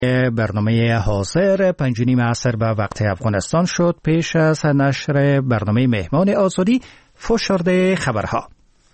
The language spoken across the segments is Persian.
برنامه حاضر 5:30 عصر به وقت افغانستان شد. پیش از نشر برنامه مهمان آزادی فشرده خبرها.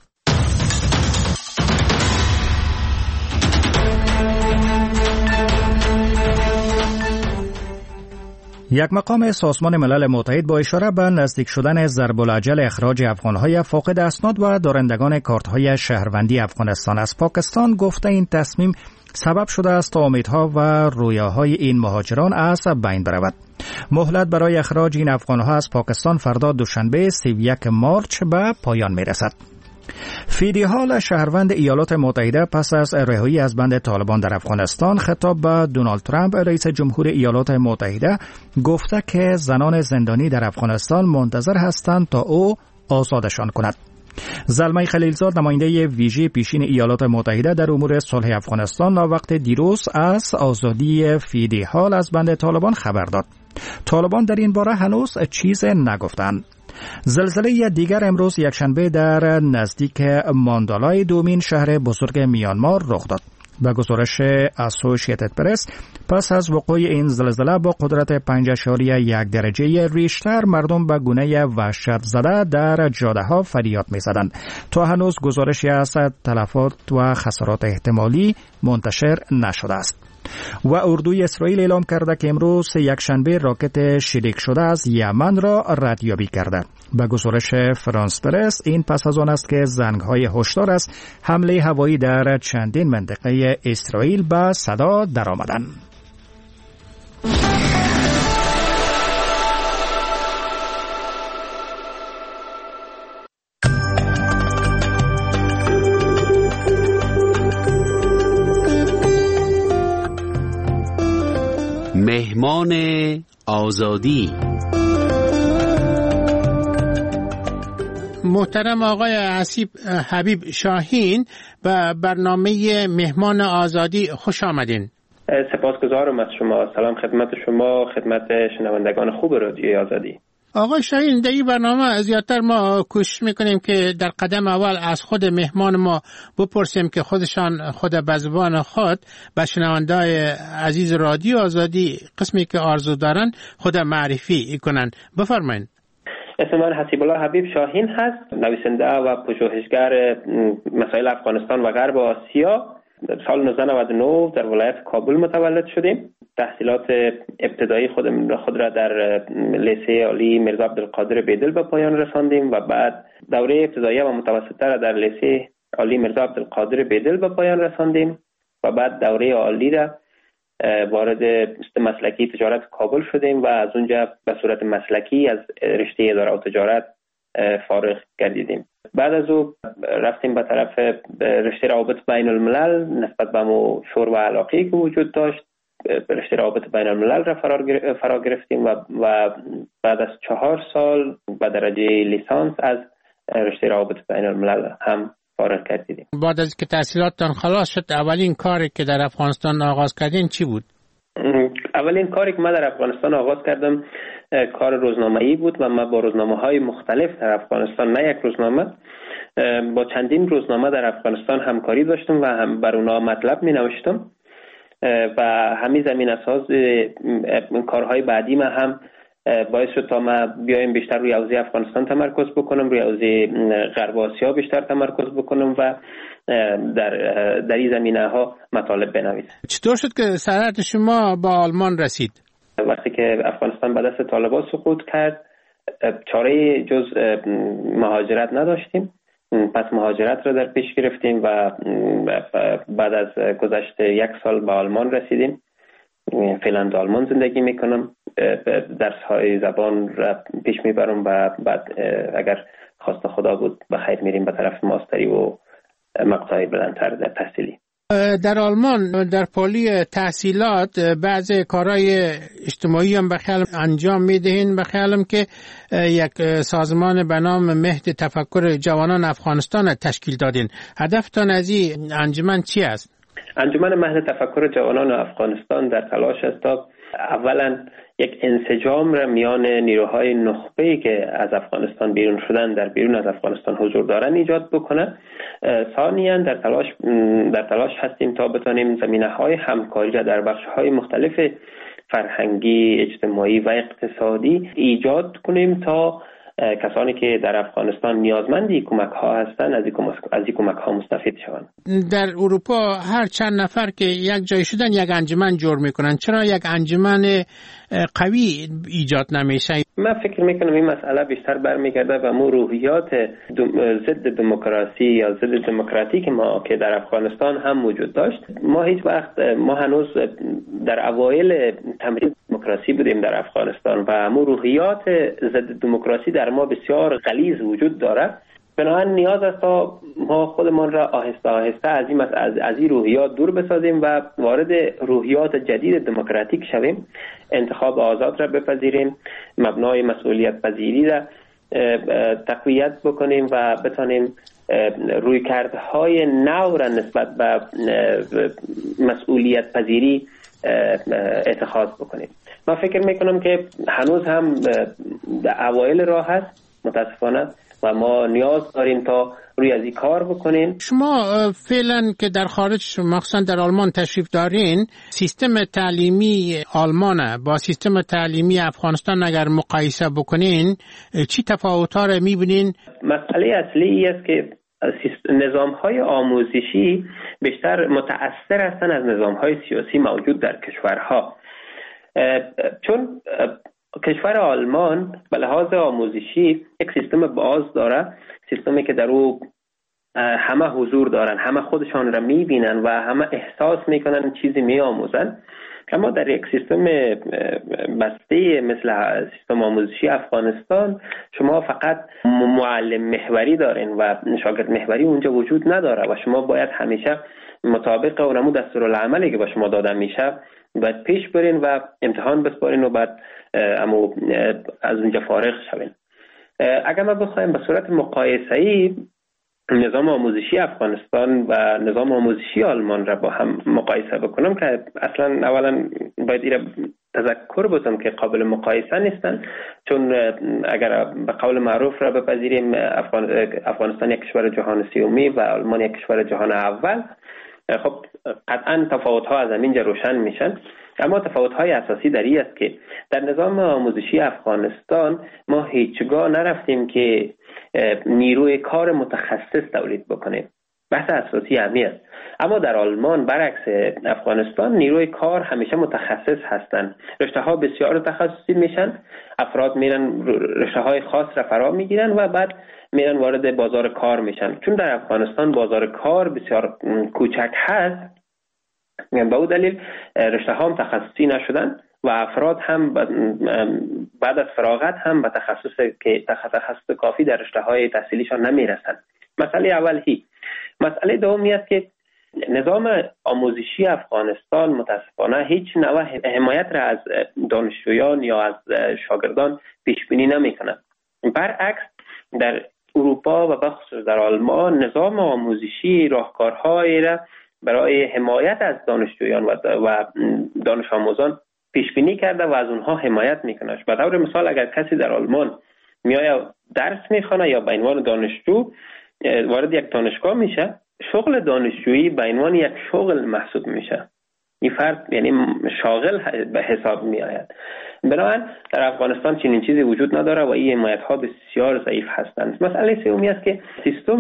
یک مقام سازمان ملل متحد با اشاره به نزدیک شدن ضرب‌العجل اخراج افغان‌های فاقد اسناد و دارندگان کارت‌های شهروندی افغانستان از پاکستان گفته این تصمیم سبب شده است تا امیدها و رویاهای این مهاجران از بین برود. مهلت برای اخراج این افغان‌ها از پاکستان فردا دوشنبه 31 مارچ به پایان می‌رسد. فیدی هال شهروند ایالات متحده پس از رهایی از بند طالبان در افغانستان خطاب به دونالد ترامپ رئیس جمهور ایالات متحده گفته که زنان زندانی در افغانستان منتظر هستند تا او آزادشان کند. زلمه خلیلزاد نماینده ویژه پیشین ایالات متحده در امور صلح افغانستان وقت دیروز از آزادی فیدی هال از بند طالبان خبر داد. طالبان در این باره هنوز چیز نگفتند. زلزله دیگر امروز یکشنبه در نزدیک ماندالای دومین شهر بزرگ میانمار رخ داد. به گزارش اسوسییتد پرس پس از وقوع این زلزله با قدرت 5.1 درجه ریشتر مردم به گونه وحشت زده در جاده‌ها فریاد می‌زدند. تا هنوز گزارشی از تلفات و خسارات احتمالی منتشر نشده است. و اردوی اسرائیل اعلام کرده که امروز یکشنبه راکت شلیک شده از یمن را ردیابی کرده. به گزارش فرانس پرس این پس از آن است که زنگ‌های هشدار از حمله هوایی در چندین منطقه اسرائیل به صدا درآمدند. مهمان آزادی. محترم آقای حبیب شاهین به برنامه مهمان آزادی خوش آمدین. سپاسگزارم از شما. سلام خدمت شما، خدمت شنوندگان خوب رادیوی آزادی. آقای شاهین، در این برنامه زیادتر ما کوشش میکنیم که در قدم اول از خود مهمان ما بپرسیم که خود به زبان خود به شنوندای عزیز رادیو آزادی قسمی که آرزو دارن خود معرفی کنن. بفرمایید. اسم من حسیب‌الله حبیب شاهین هست، نویسنده و پژوهشگر مسائل افغانستان و غرب آسیا. سال 1999 در ولایت کابل متولد شدیم. تحصیلات ابتدایی خود را در لیسه عالی میرزا عبدالقادر بیدل به پایان رساندیم و بعد دوره ابتدایی و متوسطه را در لیسه عالی میرزا عبدالقادر بیدل به پایان رساندیم و بعد دوره عالی را وارد مسلکی تجارت کابل شدیم و از اونجا به صورت مسلکی از رشته اداره و تجارت فارغ گردیدیم. بعد از او رفتیم به طرف رشته روابط بین الملل. نسبت به مو شور و علاقه‌ای که وجود داشت رشته روابط بین الملل را فرا گرفتیم و بعد از 4 سال به درجه لیسانس از رشته روابط بین الملل هم فارغ گردیدیم. بعد از که تحصیلاتتان خلاص شد اولین کاری که در افغانستان آغاز کردین چی بود؟ اولین کاری که من در افغانستان آغاز کردم کار روزنامه‌ای بود و من با روزنامه‌های مختلف در افغانستان، نه یک روزنامه، با چندین روزنامه در افغانستان همکاری داشتم و هم بر اونا مطلب می‌نوشتم و همین زمین اساس کارهای بعدی من هم باعث شد تا ما بیایم بیشتر روی حوزه افغانستان تمرکز بکنم، روی حوزه غرب آسیا بیشتر تمرکز بکنم و در این زمینه‌ها مطالب بنویسم. چطور شد که سرعت شما با آلمان رسید؟ وقتی که افغانستان به دست طالبان سقوط کرد چاره جز مهاجرت نداشتیم. پس مهاجرت را در پیش گرفتیم و بعد از گذشت 1 سال به آلمان رسیدیم. فعلا در آلمان زندگی میکنم، درس‌های زبان را پیش میبرم و بعد اگر خواست خدا بود به خیر میریم به طرف ماستری و مقطعی بلندتر در تحصیلی. در آلمان در پالی تحصیلات بعضی کارهای اجتماعی هم به خیالم انجام میدهین. به خیالم که یک سازمان به نام مهد تفکر جوانان افغانستان تشکیل دادین. هدفتان از این انجمن چی است؟ انجمن مهد تفکر جوانان افغانستان در تلاش است تا اولا یک انسجام را میان نیروهای نخبه‌ای که از افغانستان بیرون شدن در بیرون از افغانستان حضور دارن ایجاد بکنه. ثانیاً در تلاش هستیم تا بتانیم زمینه‌های همکاری را در بخش‌های مختلف فرهنگی، اجتماعی و اقتصادی ایجاد کنیم تا کسانی که در افغانستان نیازمندی کمک ها هستند از این کمک ها مستفید شوند. در اروپا هر چند نفر که یک جای شدن یک انجمن جور میکنن، چرا یک انجمن قوی ایجاد نمیشه؟ من فکر میکنم این مسئله بیشتر برمیگرده به روحیات ضد دموکراسی یا ضد دموکراتیک ما که در افغانستان هم وجود داشت. ما هنوز در اوایل تمرین دموکراسی بودیم در افغانستان و روحیات ضد دموکراسی در ما بسیار غلیظ وجود داره. بنابراین نیاز است تا ما خودمان را آهسته آهسته از این روحیات دور بسازیم و وارد روحیات جدید دموکراتیک شویم، انتخاب آزاد را بپذیریم، مبنای مسئولیت پذیری را تقویت بکنیم و بتانیم رویکردهای نو را نسبت به مسئولیت پذیری اتخاذ بکنیم. من فکر میکنم که هنوز هم در اوایل راه هست متاسفانه و ما نیاز داریم تا روی از این کار بکنیم. شما فعلا که در خارج مخصوصا در آلمان تشریف دارین، سیستم تعلیمی آلمان با سیستم تعلیمی افغانستان اگر مقایسه بکنین چی تفاوت‌ها را می‌بینین؟ مسئله اصلی است که نظام‌های آموزشی بیشتر متأثر هستند از نظام‌های سیاسی موجود در کشورها، چون کشور آلمان به لحاظ آموزشی یک سیستم باز داره، سیستمی که در او همه حضور دارن، همه خودشان را میبینن و همه احساس میکنن چیزی میآموزن. اما در یک سیستم بسته مثل سیستم آموزشی افغانستان شما فقط معلم محوری دارین و شاگرد محوری اونجا وجود نداره و شما باید همیشه مطابق اونمو دستورالعملی که به شما داده میشه باید پیش برین و امتحان بسپارین و بعد از اونجا فارغ شوین. اگر ما بخوایم به صورت مقایسه‌ای نظام آموزشی افغانستان و نظام آموزشی آلمان را با هم مقایسه بکنم که اصلا اولا باید این را تذکر بودم که قابل مقایسه نیستن، چون اگر به قول معروف را بپذیریم افغانستان یک کشور جهان سوم و آلمان یک کشور جهان اول، خب قطعا تفاوت‌ها از اینجا روشن میشن. اما تفاوت‌های اساسی در این است که در نظام آموزشی افغانستان ما هیچگاه نرفتیم که نیروی کار متخصص تولید بکنیم. بحث اساسی همین است. اما در آلمان برعکس افغانستان نیروی کار همیشه متخصص هستند. رشته‌ها بسیار تخصصی میشن، افراد میرن رشته‌های خاص را فرا میگیرن و بعد میرن وارد بازار کار میشن. چون در افغانستان بازار کار بسیار کوچک هست، به او دلیل رشته‌ها هم تخصصی نشدن و افراد هم بعد از فراغت هم به تخصص کافی در رشته‌های تحصیلیشان نمیرسند. مسئله اولی. مسئله دومی است که نظام آموزشی افغانستان متاسفانه هیچ نوع حمایت را از دانشجویان یا از شاگردان پیش بینی نمی‌کند. برعکس در اروپا و بخصوص در آلمان نظام آموزشی راهکارهایی را برای حمایت از دانشجویان و دانش آموزان پیش بینی کرده و از اونها حمایت میکنه. به طور مثال اگر کسی در آلمان میآید درس میخونه یا به عنوان دانشجو وارد یک دانشگاه میشه، شغل دانشجویی به عنوان یک شغل محسوب میشه. این فرد یعنی شاغل به حساب میآید. بنابراین در افغانستان چنین چیزی وجود نداره و این حمایت‌ها بسیار ضعیف هستند. مسئله سومی است که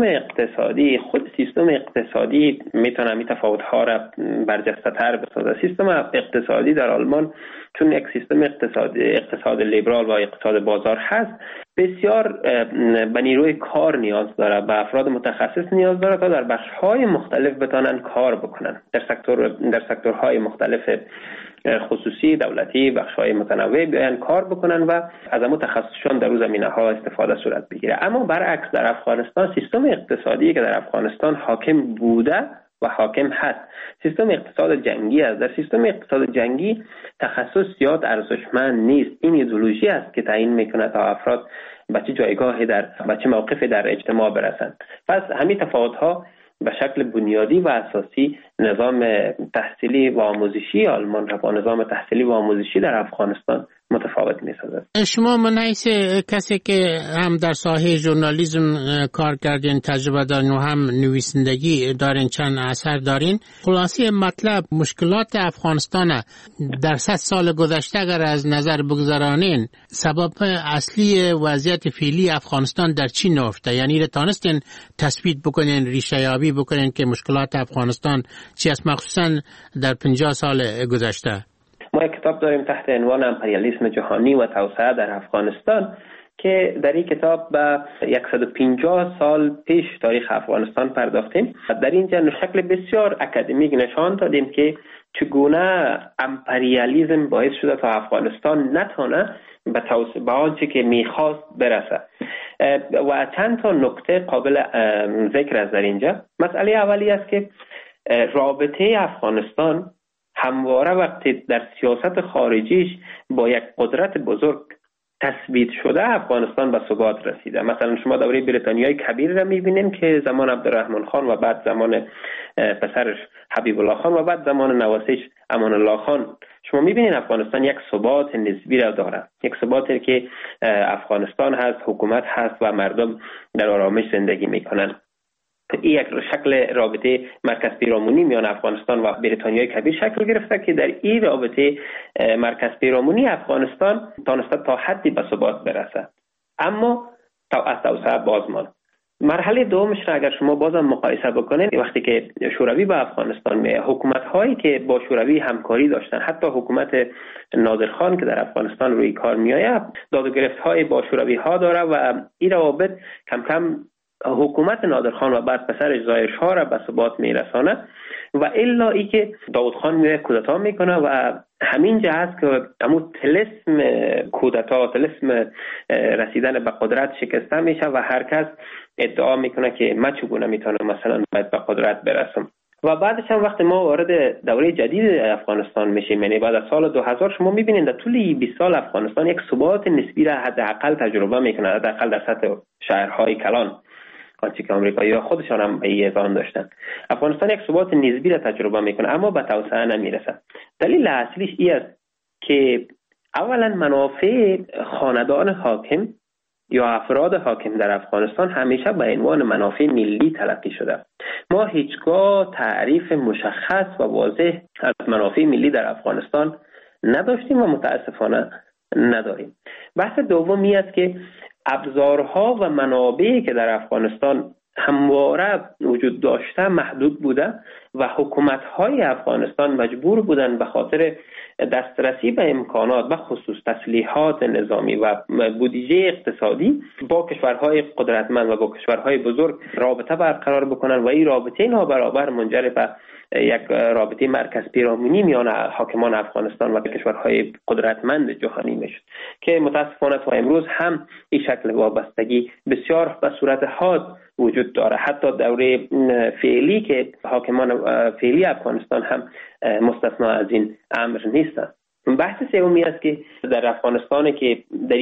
خود سیستم اقتصادی میتونه این تفاوت‌ها را برجسته‌تر بسازه. سیستم اقتصادی در آلمان چون یک سیستم اقتصاد لیبرال و اقتصاد بازار هست، بسیار به نیروی کار نیاز داره، به افراد متخصص نیاز داره تا در بخش‌های مختلف بتونن کار بکنن. در سکتورهای مختلف خصوصی، دولتی، بخش‌های متنوع بیان کار بکنن و از همون تخصصشون در اون زمینه‌ها استفاده صورت بگیره. اما برعکس در افغانستان سیستم اقتصادی که در افغانستان حاکم بوده و حاکم هست سیستم اقتصاد جنگی است. در سیستم اقتصاد جنگی تخصص زیاد ارزشمند نیست. این ایدئولوژی است که تعیین میکنه تا افراد به چه جایگاهی به چه موقفی در اجتماع برسند. پس همین تفاوت‌ها به شکل بنیادی و اساسی نظام تحصیلی و آموزشی آلمان را با نظام تحصیلی و آموزشی در افغانستان متفاوت می‌سازد. شما من حیث کسی که هم در ساحه ژورنالیسم کار کردین، تجربه دارین و هم نویسندگی دارین، چند اثر دارین، خلاصه مطلب مشکلات افغانستان در 100 سال گذشته اگر از نظر بگذارانین، سبب اصلی وضعیت فعلی افغانستان در چی نهفته؟ یعنی تانستین تثبیت بکنین، ریشه یابی بکنین که مشکلات افغانستان چی است، مخصوصا در 50 سال گذشته؟ ما یک کتاب داریم تحت عنوان امپریالیسم جهانی و توسعه در افغانستان که در این کتاب به 150 سال پیش تاریخ افغانستان پرداختیم. در اینجا شکل بسیار اکادمیک نشان دادیم که چگونه امپریالیسم باعث شده تا افغانستان نتونه به آنچه که میخواست برسه و چند تا نکته قابل ذکر است در اینجا. مسئله اولی است که رابطه افغانستان همواره وقتی در سیاست خارجیش با یک قدرت بزرگ تثبیت شده، افغانستان به ثبات رسیده. مثلا شما دوره بریتانیای کبیر را میبینیم که زمان عبدالرحمن خان و بعد زمان پسرش حبیب الله خان و بعد زمان نواسیش امان الله خان، شما میبینید افغانستان یک ثبات نسبی را داره، یک ثباتی که افغانستان هست، حکومت هست و مردم در آرامش زندگی میکنن. این یک شکل رابطه مرکز پیرامونی میان افغانستان و بریتانیای کبیر شکل گرفته که در این رابطه مرکز پیرامونی افغانستان تانسته تا حدی به ثبات برسه، اما از توسعه باز ماند. مرحله دومش را اگر شما بازم مقایسه بکنید، وقتی که شوروی به افغانستان میاد، حکومت هایی که با شوروی همکاری داشتن، حتی حکومت نادرخان که در افغانستان روی کار میآید، داد و گرفت های با شوروی ها داره و این روابط کم کم حکومت نادرخان و بعد پسرش ظاهر شاه را به ثبات میرسانه و الا ای که داود خان میاد کودتا میکنه و همین جا هست که همون طلسم کودتا، طلسم رسیدن به قدرت شکسته میشه و هر کس ادعا میکنه که من چگونه میتونم مثلا باید به قدرت برسم. و بعدش هم وقتی ما وارد دوره جدید افغانستان میشیم، یعنی بعد از سال 2000، شما میبینید در طول 20 سال افغانستان یک ثبات نسبی را حداقل تجربه میکنه، حداقل در سطح شهرهای کلان، آنچه که آمریکایی‌ها خودشان هم به این اذعان داشتن. افغانستان یک ثبات نسبی را تجربه میکنه اما به توسعه نمیرسه. دلیل اصلیش این است که اولا منافع خاندان حاکم یا افراد حاکم در افغانستان همیشه به عنوان منافع ملی تلقی شده. ما هیچگاه تعریف مشخص و واضح از منافع ملی در افغانستان نداشتیم و متاسفانه نداریم. بحث دومی است که ابزارها و منابعی که در افغانستان همواره وجود داشته محدود بوده و حکومت‌های افغانستان مجبور بودند به خاطر دسترسی به امکانات، به خصوص تسلیحات نظامی و بودجه اقتصادی، با کشورهای قدرتمند و با کشورهای بزرگ رابطه برقرار بکنند و این رابطه نابرابر منجر به یک رابطه مرکز پیرامونی میان حاکمان افغانستان و کشورهای قدرتمند جهانی میشد که متاسفانه تا امروز هم این شکل وابستگی بسیار به صورت حاد وجود داره. حتی دوره فعلی که حاکمان فعلی افغانستان هم مستثنا از این امر نیستند. بحث سومی است که در افغانستان که در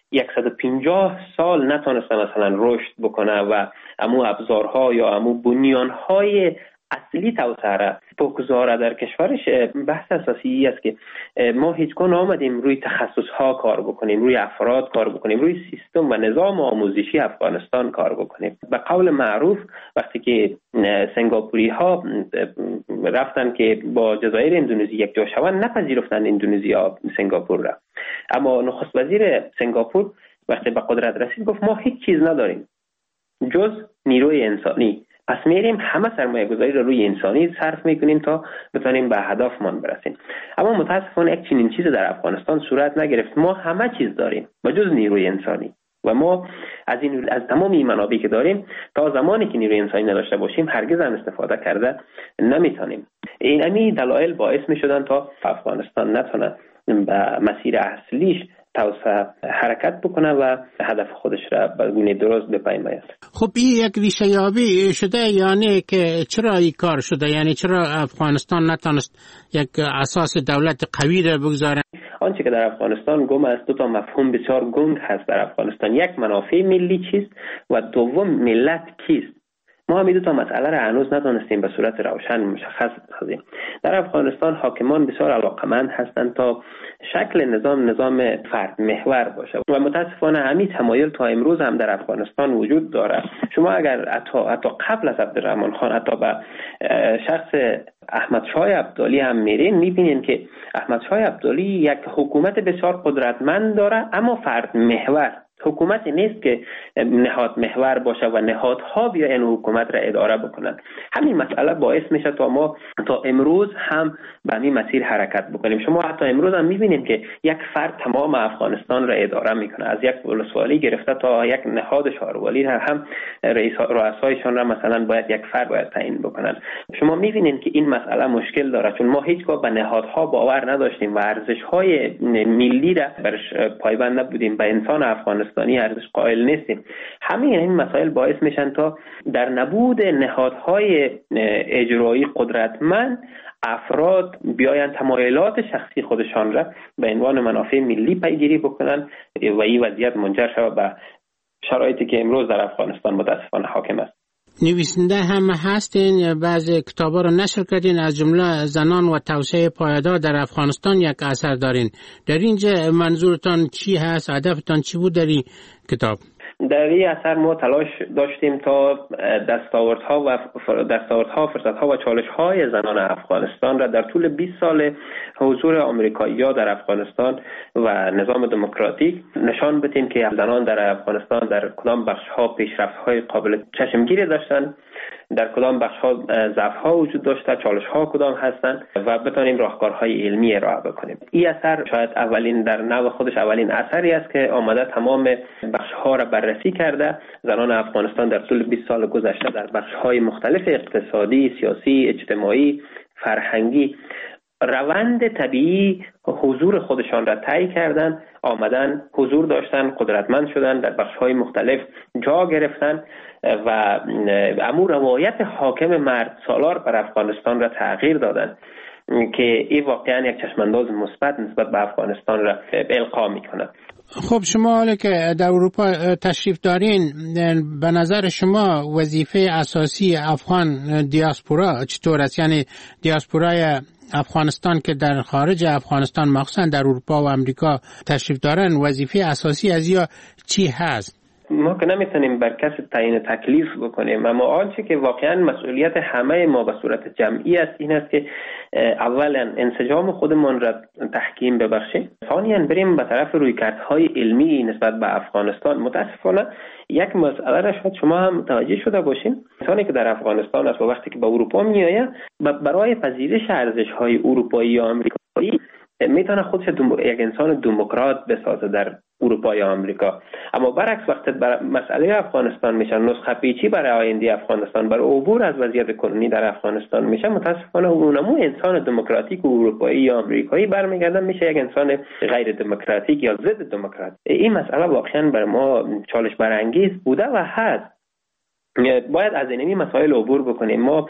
150 سال نتونسته مثلا رشد بکنه و امو ابزارها یا امو بنیانهای اصلی توسعه را بگذاره در کشورش، بحث اساسی است که ما هیچگاه نآمدیم روی تخصصها کار بکنیم، روی افراد کار بکنیم، روی سیستم و نظام آموزشی افغانستان کار بکنیم. به قول معروف وقتی که سنگاپوری ها رفتن که با جزایر اندونزی یک جا شوند، نپذیرفتند اندونزیا سنگاپور را، اما نخست وزیر سنگاپور وقتی به قدرت رسید گفت ما هیچ چیز نداریم جز نیروی انسانی، پس میریم همه سرمایه گذاری رو روی انسانی صرف میکنیم تا بتونیم به هدفمان برسیم. اما متاسفانه یک چنین چیزی در افغانستان صورت نگرفت. ما همه چیز داریم بجز نیروی انسانی و ما از تمام این منابعی که داریم تا زمانی که نیروی انسانی نداشته باشیم هرگز هم استفاده کرده نمیتونیم. این دلایل باعث میشدن تا افغانستان نتونه به مسیر اصلیش توسعه حرکت بکنه و هدف خودش را به گونه درست بپیماید. خب این یک ریشه یابی شده، یعنی که چرا این کار شده؟ یعنی چرا افغانستان نتونست یک اساس دولت قوی را بگذاره؟ آنچه که در افغانستان گم است، دو تا مفهوم بسیار گنگ هست در افغانستان. یک، منافع ملی چیست و دوم ملت کیست. ما هم دو تا مسئله را هنوز نتونستیم به صورت روشن مشخص سازیم. در افغانستان حاکمان بسیار علاقمند هستند تا شکل نظام فرد محور باشه و متاسفانه همین تمایل تا امروز هم در افغانستان وجود داره. شما اگر حتی قبل از عبدالرحمن خان حتی به شخص احمد شاه ابدالی هم میبینین که احمد شاه ابدالی یک حکومت بسیار قدرتمند داره، اما فرد محور. حکومتی نیست که نهاد محور باشه و نهادها بیاین حکومت را اداره بکنن. همین مسئله باعث میشه تا ما تا امروز هم به همین مسیر حرکت بکنیم. شما حتی امروز هم میبینید که یک فرد تمام افغانستان را اداره میکنه، از یک ولسوالی گرفته تا یک نهاد شهروالی هم رؤسایشان را مثلا باید یک فرد باید تعیین بکنن. شما میبینید که این مسئله مشکل داره، چون ما هیچگاه به نهادها باور نداشتیم و ارزش‌های ملی را برش پایبند نبودیم، به انسان افغانستانی ارزش قائل نیستیم. همین این مسائل باعث میشن تا در نبود نهادهای اجرایی قدرتمند افراد بیاین تمایلات شخصی خودشان را به عنوان منافع ملی پیگیری بکنن و این وضعیت منجر شود به شرایطی که امروز در افغانستان متاسفانه حاکم است. نویسنده هم هستین، بعضی کتابا رو نشر کردین، از جمله زنان و توسعه پایدار در افغانستان یک اثر دارین. در اینجا منظورتان چی هست؟ هدفتان چی بود در این کتاب؟ در این اثر ما تلاش داشتیم تا دستاوردها، فرصتها و چالش‌های زنان افغانستان را در طول 20 سال حضور آمریکایی‌ها در افغانستان و نظام دموکراتیک نشان بدیم که زنان در افغانستان در کدام بخش‌ها پیشرفت‌های قابل چشمگیری داشتند، در کدام بخش‌ها ضعف‌ها وجود داشته، چالش‌ها کدام هستند و بتونیم راهکارهای علمی ارائه بکنیم. این اثر شاید اولین در نوع خودش اولین اثری است که آمده تمام بخش‌ها را بررسی کرده. زنان افغانستان در طول 20 سال گذشته در بخش‌های مختلف اقتصادی، سیاسی، اجتماعی، فرهنگی روند طبیعی حضور خودشان را طی کردند، آمدن حضور داشتن، قدرتمند شدن، در بخش‌های مختلف جا گرفتن و امور روایت حاکم مرد سالار بر افغانستان را تغییر دادن که این واقعا یک چشمانداز مثبت نسبت به افغانستان را القا میکنه. خب شما حالا که در اروپا تشریف دارین، به نظر شما وظیفه اساسی افغان دیاسپورا چطور است؟ یعنی دیاسپورای افغانستان که در خارج افغانستان مخصوصا در اروپا و امریکا تشریف دارن، وظیفه اساسی از یا چی هست؟ ما که نمیتونیم بر کسی تعیین تکلیف بکنیم، اما آنچه که واقعا مسئولیت همه ما به صورت جمعی است این است که اولا انسجام خودمان را تحکیم ببخشیم، ثانیاً بریم به طرف رویکردهای علمی نسبت به افغانستان. متاسفانه یک مسئله را شاید شما هم متوجه شده باشین، انسانی که در افغانستان است و وقتی که به اروپا میآید برای پذیرش ارزش‌های اروپایی یا آمریکایی میتونه خودش یک انسان دموکرات بسازه در اروپا یا آمریکا، اما برعکس وقتی مسئله افغانستان میشه، نسخه پیچی برای آینده افغانستان، برای عبور از وضعیت کنونی در افغانستان میشه، متاسفانه اونمو انسان دموکراتیک اروپایی یا آمریکایی برمیگردن میشه یک انسان غیر دموکراتیک یا ضد دموکرات. این مسئله واقعا بر ما چالش برانگیز بوده و هست. باید از این مسائل عبور بکنیم. ما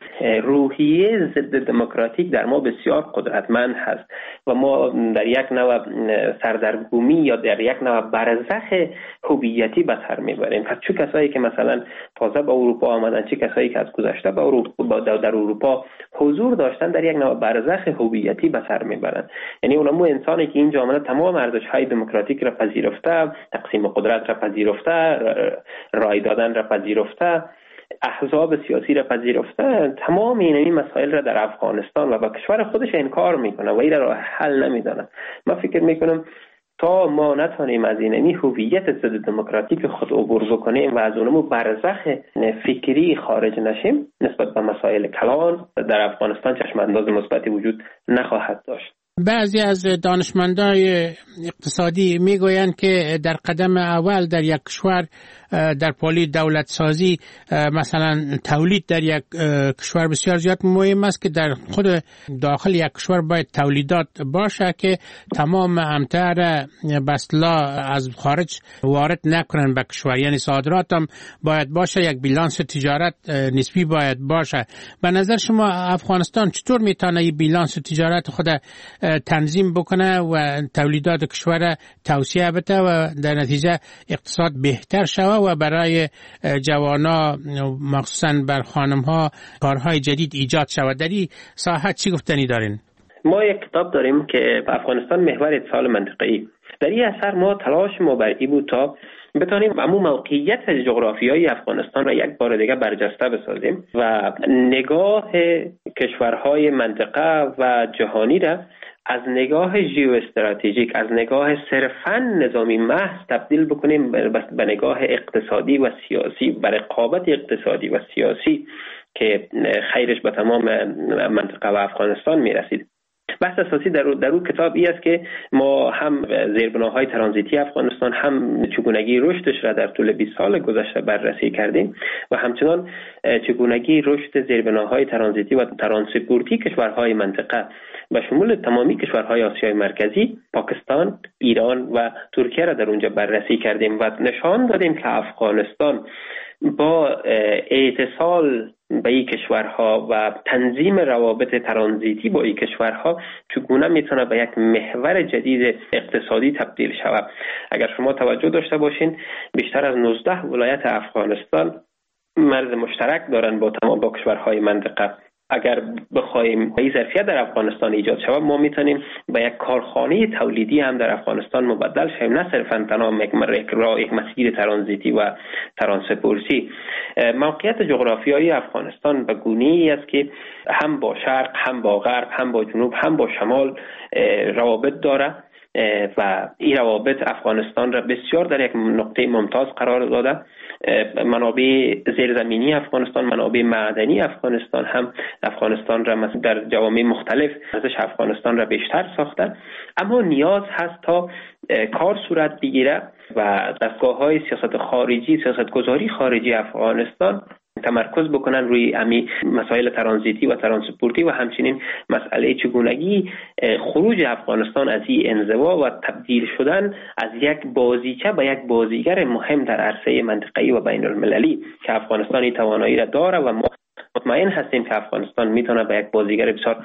روحیه ضد دموکراتیک در ما بسیار قدرتمند هست و ما در یک نوع سردرگمی یا در یک نوع برزخ هویتی به سر میبریم. پس چه کسایی که مثلا تازه به اروپا آمدن، چه کسایی که از گذشته در اروپا حضور داشتن، در یک نوع برزخ هویتی به سر میبرن. یعنی اونمو انسانی که اینجا آمده تمام ارزش‌های دموکراتیک را پذیرفته، تقسیم قدرت را پذیرفته، رای دادن را پذیرفته، احزاب سیاسی را پذیرفته، تمام این مسائل را در افغانستان و با کشور خودش انکار میکنه و این را حل نمیدانه. من فکر میکنم تا ما نتونیم از این هویت ضد دموکراتیک خود عبور بکنیم و از اونمو برزخ فکری خارج نشیم، نسبت به مسائل کلان در افغانستان چشمانداز مثبتی وجود نخواهد داشت. بعضی از دانشمندای اقتصادی میگویند که در قدم اول در یک کشور در پالی دولت سازی مثلا تولید در یک کشور بسیار زیاد مهم است که در خود داخل یک کشور باید تولیدات باشه که تمام امتر به اصطلاح از خارج وارد نکنن به کشور، یعنی صادرات هم باید باشه، یک بیلانس تجارت نسبی باید باشه. به نظر شما افغانستان چطور میتونه این بیلانس تجارت خود تنظیم بکنه و تولیدات کشور توسعه بده و در نتیجه اقتصاد بهتر شوه و برای جوانا مخصوصا بر خانم‌ها کارهای جدید ایجاد شود. در این ساحت چی گفتنی دارین؟ ما یک کتاب داریم که افغانستان محور اتصال منطقه‌ای. در این اثر ما تلاش ما بر این بود تا بتانیم عموم موقعیت جغرافیایی افغانستان را یک بار دیگه برجسته بسازیم و نگاه کشورهای منطقه و جهانی را از نگاه ژئواستراتژیک، از نگاه صرفاً نظامی محض تبدیل بکنیم به نگاه اقتصادی و سیاسی، به رقابت اقتصادی و سیاسی که خیرش به تمام منطقه و افغانستان میرسید. بحث اساسی در اون کتاب ای است که ما هم زیربناهای ترانزیتی افغانستان، هم چگونگی رشدش را در طول 20 سال گذشته بررسی کردیم و همچنان چگونگی رشد زیربناهای ترانزیتی و ترانسپورتی کشورهای منطقه به شمول تمامی کشورهای آسیای مرکزی، پاکستان، ایران و ترکیه را در اونجا بررسی کردیم و نشان دادیم که افغانستان با اتصال به این کشورها و تنظیم روابط ترانزیتی با این کشورها چگونه میتونه به یک محور جدید اقتصادی تبدیل شود. اگر شما توجه داشته باشین بیشتر از 19 ولایت افغانستان مرز مشترک دارن با تمام کشورهای منطقه. اگر بخوایم این ظرفیت در افغانستان ایجاد شود ما میتونیم به یک کارخانه تولیدی هم در افغانستان مبدل شویم، نه صرفاً تنها یک مسیر ترانزیتی و ترانسپورتی. موقعیت جغرافیایی افغانستان به گونه‌ای است که هم با شرق، هم با غرب، هم با جنوب، هم با شمال روابط داره و این روابط افغانستان را بسیار در یک نقطه ممتاز قرار داده. منابع زیرزمینی افغانستان، منابع معدنی افغانستان هم افغانستان را در جوامع مختلف ارزش افغانستان را بیشتر ساخته، اما نیاز هست تا کار صورت بگیره و دستگاه‌های سیاست خارجی، سیاستگذاری خارجی افغانستان تمرکز بکنن روی مسائل ترانزیتی و ترانسپورتی و همچنین مسئله چگونگی خروج افغانستان از این انزوا و تبدیل شدن از یک بازیچه به یک بازیگر مهم در عرصه منطقه‌ای و بین المللی که افغانستان این توانایی را داره و ما مطمئن هستیم که افغانستان میتونه به یک بازیگر بسیار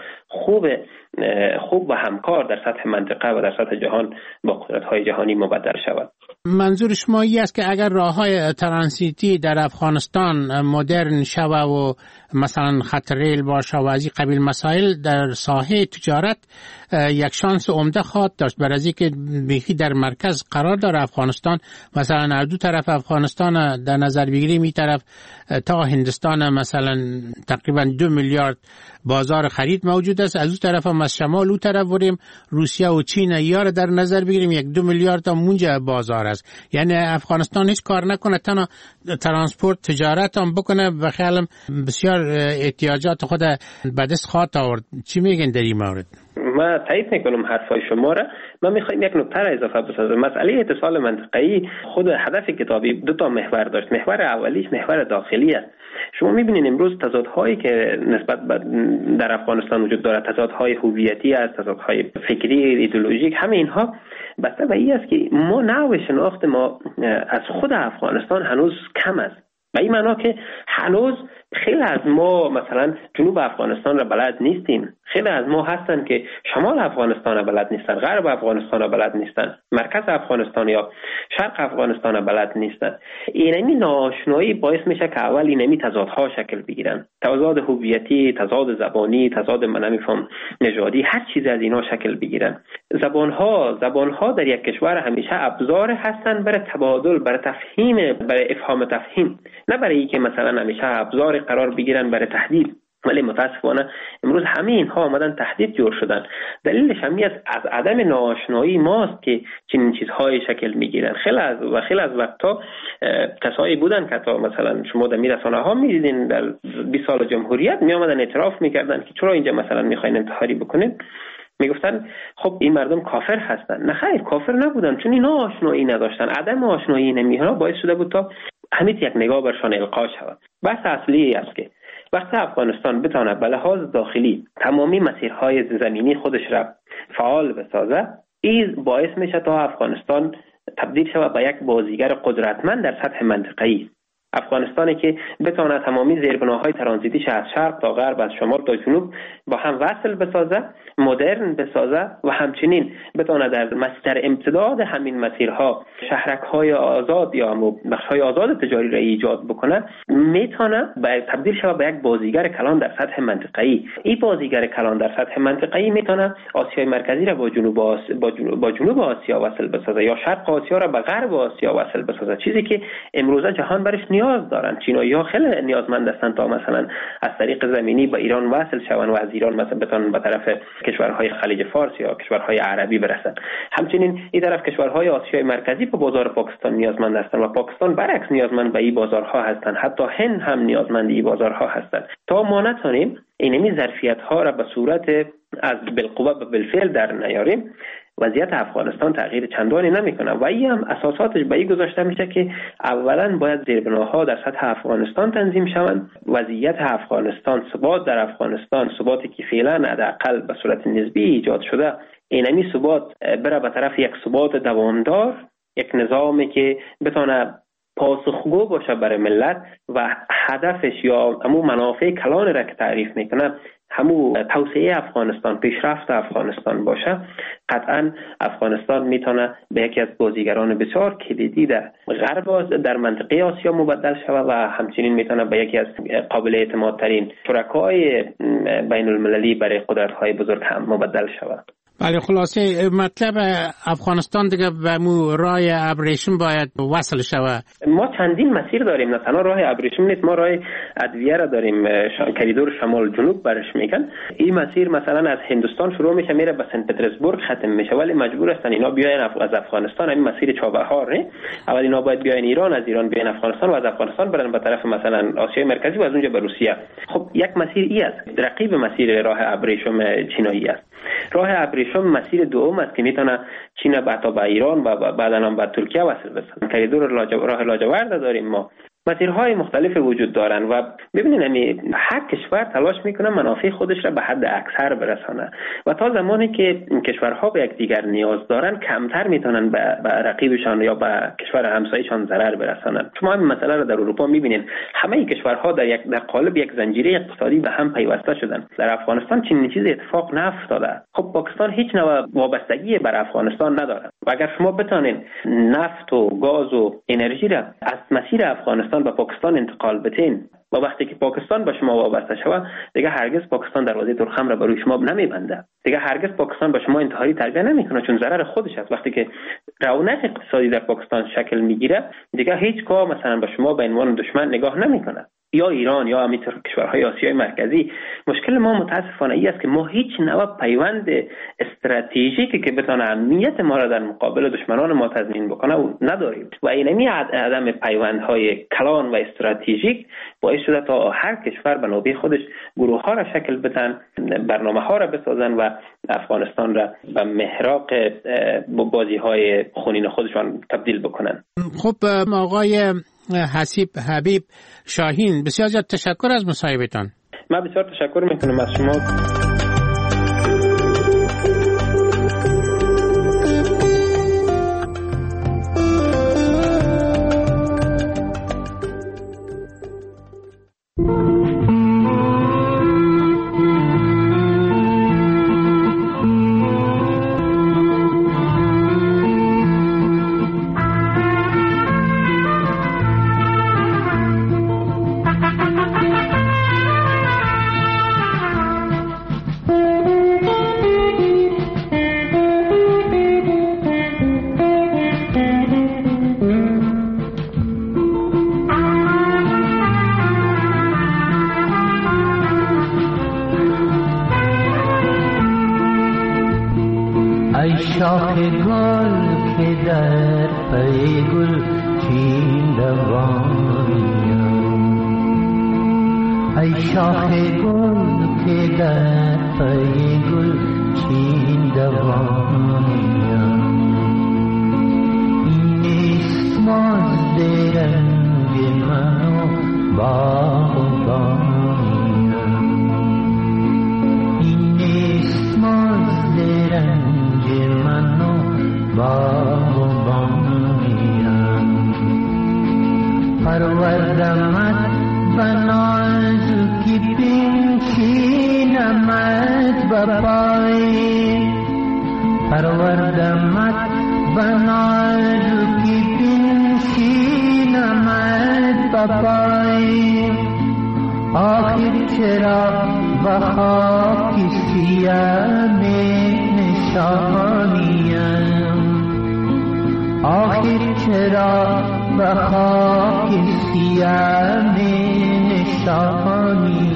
خوب و همکار در سطح منطقه و در سطح جهان با قدرت‌های جهانی مبدل شود. منظور شما این است که اگر راه‌های ترانزیتی در افغانستان مدرن شوه و مثلا خط ریل باشه و از این قبیل مسائل در ساحه تجارت یک شانس عمده خواهد داشت، برای از اینکه بیخی در مرکز قرار داره افغانستان. مثلا از دو طرف افغانستان در نظر بگیریم، این طرف تا هندستان مثلا تقریبا 2 میلیارد بازار خرید موجود است، از اون طرف هم از شمال اون طرف بریم روسیه و چین یار در نظر بگیریم 1-2 میلیارد تا مونجا بازار است. یعنی افغانستان هیچ کار نکنه تنها ترانسپورت تجارت هم بکنه و خیالم بسیار احتیاجات خود به دست خواهد آورد. چی میگن در این مورد؟ ما تایید میکنم حرفای شما را. من میخوایم یک نکته را اضافه بسازم. مسئله اتصال منطقه‌ای خود هدف کتابی 2 محور داشت. محور اولیش محور داخلی است. شما میبینید امروز تضادهایی که نسبت در افغانستان وجود دارد، تضادهای هویتی است، تضادهای فکری، ایدئولوژیک، همه اینها بسته به این است که ما نوع شناخت ما از خود افغانستان هنوز کم است. به این معنا که هنوز خیلی از ما مثلا جنوب افغانستان را بلد نیستیم، خیلی از ما هستن که شمال افغانستان را بلد نیستن، غرب افغانستان را بلد نیستن، مرکز افغانستان یا شرق افغانستان را بلد نیستن. اینمی ناآشنایی باعث میشه که اول اینمی تضادها شکل بگیرن، تضاد هویتی، تضاد زبانی، تضاد نمیفهم نژادی، هر چیز از اینا شکل بگیرن. زبانها در یک کشور همیشه ابزار هستن برای تبادل، برای تفهیم، برای افهام تفهیم، نه برای اینکه مثلا همیشه ابزار قرار بگیرن برای تهدید. ولی متاسفانه امروز همه اینها آمدن تهدید جور شدن. دلیلش همی از عدم ناآشنایی ماست که چنین چیزهای شکل میگیرن. خیلی از وقتا کسایی بودن که تا مثلا شما در رسانه‌ها میدیدین در 20 سال جمهوریت می آمدن اعتراف میکردن که چرا اینجا مثلا میخواین انتحاری بکنید، میگفتن خب این مردم کافر هستن. نه خیر، کافر نبودن، چون اینا آشنایی نداشتن. عدم آشنایی نمی‌ها باعث شده بود تا همین یک نگاه برشان القا شود. بحث اصلی است که وقتی افغانستان بتونه به لحاظ داخلی تمامی مسیرهای زمینی خودش را فعال بسازه، این باعث میشه تا افغانستان تبدیل شود به یک بازیگر قدرتمند در سطح منطقه‌ای. افغانستانی که بتونه تمامی زیربناهای ترانزیتیش از شرق تا غرب، از شمال تا جنوب با هم وصل بسازه، مدرن بسازه و همچنین بتونه در امتداد همین مسیرها شهرک‌های آزاد یا بخش‌های آزاد تجاری را ایجاد بکنه، میتونه تبدیل شود به یک بازیگر کلان در سطح منطقه‌ای. این بازیگر کلان در سطح منطقه‌ای میتونه آسیای مرکزی را با جنوب آسیا وصل بسازه یا شرق آسیا را به غرب آسیا وصل بسازه، چیزی که امروزه جهان برش نیاز دارن. چینایی‌ها خیلی نیازمند هستند تا مثلا از طریق زمینی به ایران وصل شوند و از ایران مثلا بتونن به طرف کشورهای خلیج فارس یا کشورهای عربی برسن. همچنین این طرف کشورهای آسیای مرکزی به بازار پاکستان نیازمند هستند و پاکستان برعکس نیازمند به این بازارها هستند. حتی هند هم نیازمند این بازارها هستند. تا ما نتونیم اینمی ظرفیت‌ها را به صورت از بالقوه به بالفعل در نیاریم، وضعیت افغانستان تغییر چندانی نمیکنه و این هم اساساتش به این گذاشته میشه که اولا باید زیربناها در سطح افغانستان تنظیم شوند، وضعیت افغانستان، ثبات در افغانستان، ثباتی که فعلا حداقل به صورت نسبی ایجاد شده، اینمی ثبات بره به طرف یک ثبات دوامدار، یک نظامی که بتونه پاسخگو باشه برای ملت و هدفش یا همون منافع کلان را که تعریف میکنه همون توسعه افغانستان، پیشرفت افغانستان باشه، قطعا افغانستان میتونه به یکی از بازیگران بسیار کلیدی در غرب در منطقه آسیا مبدل شود و همچنین میتونه به یکی از قابل اعتماد ترین شرکای بین المللی برای قدرت های بزرگ هم مبدل شود. بله، خلاصه مطلب افغانستان دیگه به مو راه ابریشم باید وصل شود. ما چندین مسیر داریم، نه تنها راه ابریشم نیست، ما راه ادویه را داریم، کریدور شمال جنوب برش میگن. این مسیر مثلا از هندوستان شروع میشه میره به سنت پترزبورگ ختم میشه، ولی مجبور هستن اینا بیاین از افغانستان. این مسیر چابهار نه، اول اینا باید بیاین ایران، از ایران بیاین افغانستان و از افغانستان برن به طرف مثلا آسیای مرکزی و از اونجا به روسیه. خب یک مسیر ای است، رقیب مسیر راه ابریشم چینایی است. راه ابریشم مسیر دوم است که میتونه چین تا به ایران و بعدا هم به ترکیه وصل بشه. کریدور راه لاجورد داریم ما. مسیرهای مختلف وجود دارن و ببینید هر کشور تلاش میکنه منافع خودش را به حد اکثر برسانه و تا زمانی که کشورها به یکدیگر نیاز دارن کمتر میتونن به رقیبشان یا به کشور همسایه‌شان ضرر برسانن. شما همین مسئله را در اروپا میبینید، همه کشورها در قالب یک زنجیره اقتصادی به هم پیوسته شدن. در افغانستان چنین چیزی اتفاق نیفتاده. خب پاکستان هیچ نوع وابستگی بر افغانستان نداره و اگر شما بتونین نفت و گاز و انرژی را از مسیر افغانستان به پاکستان انتقال بدین و وقتی که پاکستان به شما وابسته شود دیگه هرگز پاکستان دروازه تورخم را برای شما نمیبنده، دیگه هرگز پاکستان به شما انتحاری تلقی نمیکنه، چون ضرر خودش است. وقتی که رونق اقتصادی در پاکستان شکل میگیره دیگه هیچگاه مثلا به شما به عنوان دشمن نگاه نمیکنه، یا ایران یا همینطور کشورهای آسیای مرکزی. مشکل ما متاسفانه ای است که ما هیچ نوع پیوند استراتژیکی که بتونه امنیت ما را در مقابل دشمنان ما تضمین بکنه نداریم و اینمی عدم پیوندهای کلان و استراتژیک باعث شده تا هر کشور به نوبه خودش گروه ها را شکل بدن، برنامه ها را بسازن و افغانستان را به محراق بازی های خونین خودشان تبدیل بکنن. خب آقای حبیب شاهین، بسیار زیاد تشکر از مصاحبتان. من بسیار تشکر میکنم از شما. شاخ گل که در پی گل چین دوانیم، ای شاخ گل که در پی گل چین دوانیم، این نیست مازد رنگ من و باغبانیم، این نیست مازد رنگ من و باغبانیم، پرورده پروردمت و نازکی بنشینمت بپای پروردمت و نازکی بنشینمت بپای آخر چرا و خاک سیاه نشانیم آخر چرا و خاک سیاه نشانیم